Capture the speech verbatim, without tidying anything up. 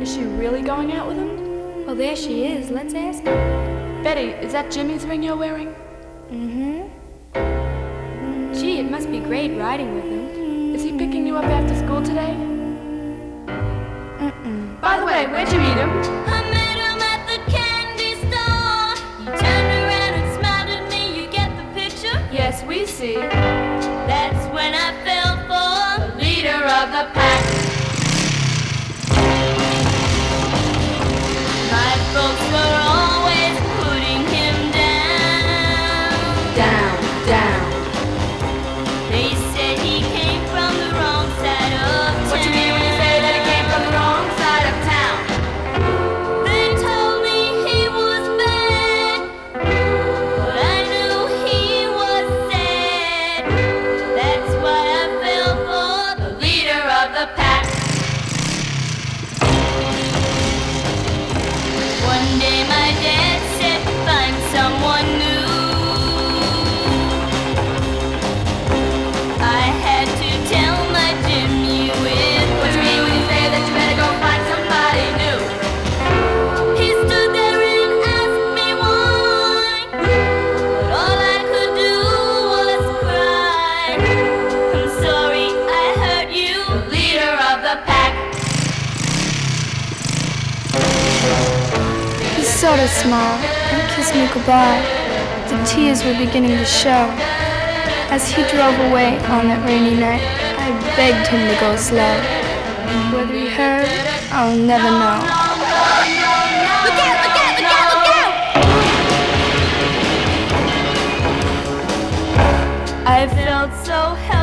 Is she really going out with him? Well, there she is. Let's ask her. Betty, is that Jimmy's ring you're wearing? Mm-hmm. Gee, it must be great riding with him. Is he picking you up after school today? Mm-mm. By the way, where'd you meet him? I met him at the candy store. You turned around and smiled at me. You get the picture? Yes, we see. That's when I fell for The leader of the pack. my folks were always putting him down. Down, down. They said he came from the wrong side of town. What you mean when you say that he came from the wrong side of town? They told me he was bad, but I knew he was sad. That's why I fell for The leader of the pack. One day my dad said, find someone new. I had to tell my Jimmy with What you mean when you say that you better go find somebody new? He stood there and asked me why, but all I could do was cry. I'm sorry I hurt you. The leader of the pack. He sort of smiled and kissed me goodbye. The tears were beginning to show. As he drove away on that rainy night, I begged him to go slow. Whether he heard, I'll never know. Look out, look out, look out, look out! I felt so helpless.